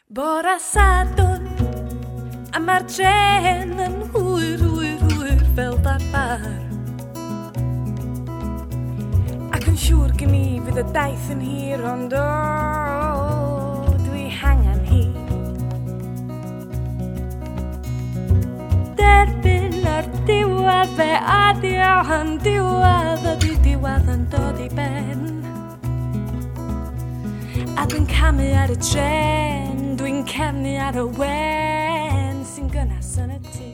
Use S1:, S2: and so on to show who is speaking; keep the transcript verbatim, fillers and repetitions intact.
S1: Bora sadwn a mae'r dren yn hwyr, hwyr, hwyr fel darfar. Ac yn siŵr gen i fydd y daith yn hir, ond o, dwi hangen hi. Derbyn ar diwedd fe adio yn diwedd, ydi diwedd yn dod i ben. A dwi'n camu ar y tren, dwi'n cefnu ar y wen sy'n gynas yn y tŷ.